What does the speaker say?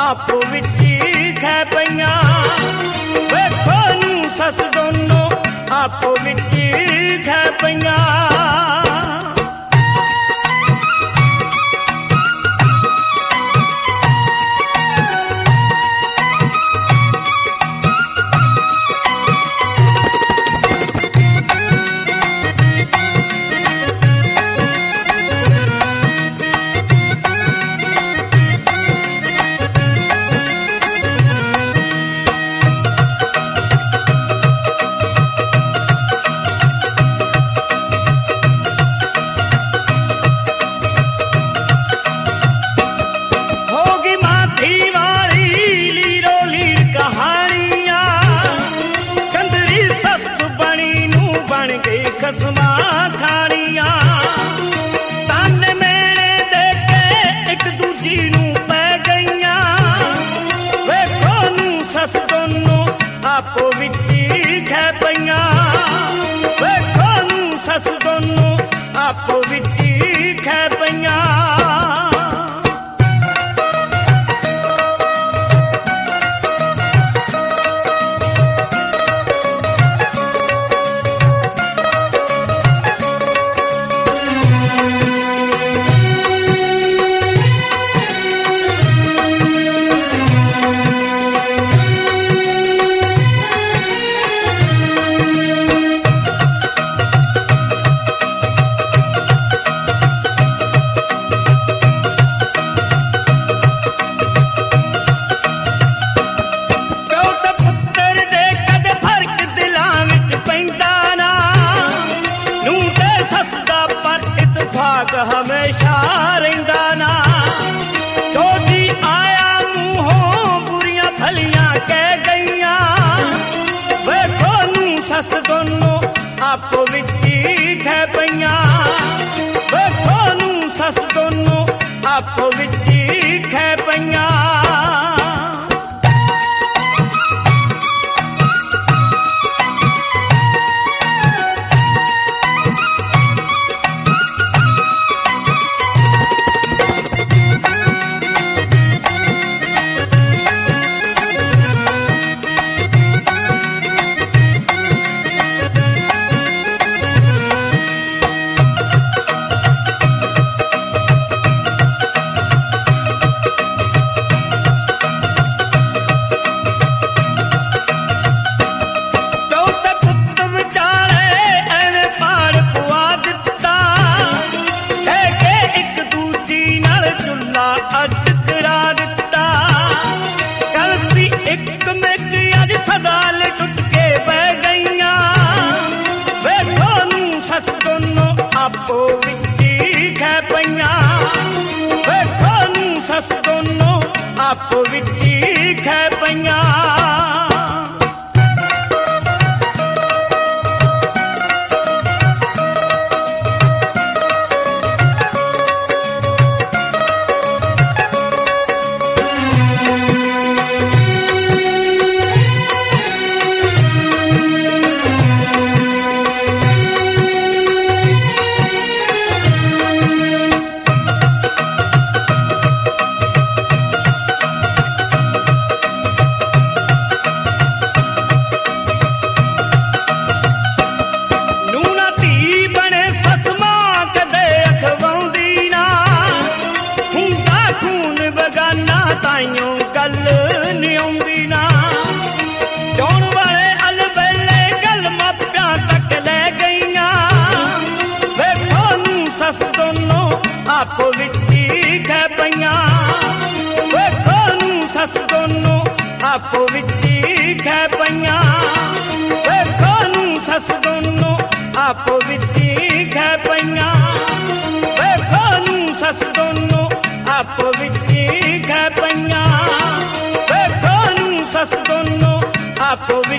ਆਪੋ ਵਿੱਚ ਹੀ ਖੈ ਪਈਆਂ ਵੇਖੋ ਨੂੰ ਸੱਸ ਦੋਨੋਂ ਆਪੋ ਵਿੱਚ ਹੀ ਖੈ ਪਈਆਂ ਆਪੋ ਵਿੱਚ ਹੀ ਖੈ ਪਈਆਂ ਵੇਖੋ ਨੂੰ ਸੱਸ ਦੋਨੋਂ ਆਪੋ ਵਿੱਚ ਹੀ ਖੈ ਪਈਆਂ ਹਮੇਸ਼ਾ ਰਹਿੰਦਾ ਨਾ ਜੋ ਜੀ ਆਇਆ ਮੂੰਹੋਂ ਬੁਰੀਆਂ ਭਲੀਆਂ ਕਹਿ ਗਈਆਂ ਵੇਖੋ ਨੂੰ ਸੱਸ ਦੋਨੋਂ ਆਪੋ ਵਿੱਚ ਹੀ ਖੈ ਪਈਆਂ ਵੇਖੋ ਨੂੰ ਸੱਸ ਦੋਨੋਂ ਆਪੋ ਵਿੱਚ ਹੀ ਖੈ ਪਈਆਂ ਆਪੋ ਵਿੱਚ ਹੀ ਖੈ ਪਈਆਂ ਵੇਖੋ ਨੂੰ ਸੱਸ ਦੋਨੋਂ ਆਪੋ ਵਿੱਚ ਹੀ ਖੈ ਪਈਆਂ ਤਾਈਓ ਗੱਲ ਨੀ ਆਉਂਦੀ ਨਾ ਜਾਣ ਵਾਲੇ ਅਲਬੇਲੇ ਗੱਲ ਮਾਪਿਆਂ ਤੱਕ ਲੈ ਗਈਆਂ ਵੇਖੋ ਨੂੰ ਸੱਸ ਦੋਨੋਂ ਆਪੋ ਵਿੱਚ ਹੀ ਖੈ ਪਈਆਂ ਵੇਖੋ ਨੂੰ ਸੱਸ ਦੋਨੋਂ ਆਪੋ ਵਿੱਚ ਹੀ ਖੈ ਪਈਆਂ ਵੇਖੋ ਨੂੰ ਸੱਸ ਦੋਨੋਂ ਆਪੋ ਵਿੱਚ ਹੀ ਖੈ ਪਈਆਂ ਵੇਖੋ ਨੂੰ ਸੱਸ ਦੋਨੋਂ ਆਪੋ ਵਿੱਚ ਹੀ ਖੈ ਪਈਆਂ ਵੇਖੋ ਨੂੰ ਸੱਸ ਦੋਨੋਂ ਆਪੋ